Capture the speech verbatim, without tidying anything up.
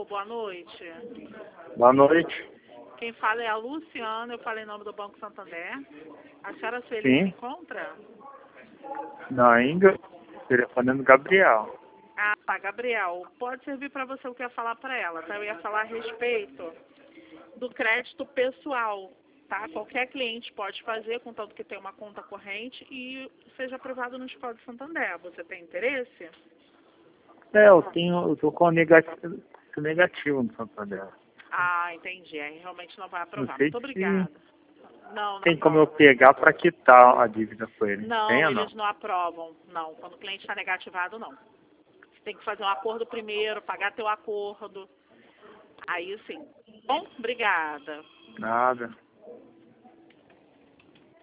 Alô, boa noite. Boa noite. Quem fala é a Luciana, eu falei em nome do Banco Santander. A senhora Sueli Sim. se encontra? Não, ainda. Telefonando Gabriel. Ah, tá, Gabriel. Pode servir para você o que eu ia falar para ela, tá? Eu ia falar a respeito do crédito pessoal, tá? Qualquer cliente pode fazer, contanto que tenha uma conta corrente e seja aprovado no Escola de Santander. Você tem interesse? É, eu tenho, eu tô com negativo, negativo no Santander. Ah, entendi. Aí realmente não vai Não aprovar. sei Muito se obrigada. Não, não tem como eu aprova. pegar para quitar a dívida com ele. Tem Não, ou não? eles não aprovam. Não, quando o cliente está negativado, não. Você tem que fazer um acordo primeiro, pagar teu acordo. Aí sim. Bom, obrigada. Nada.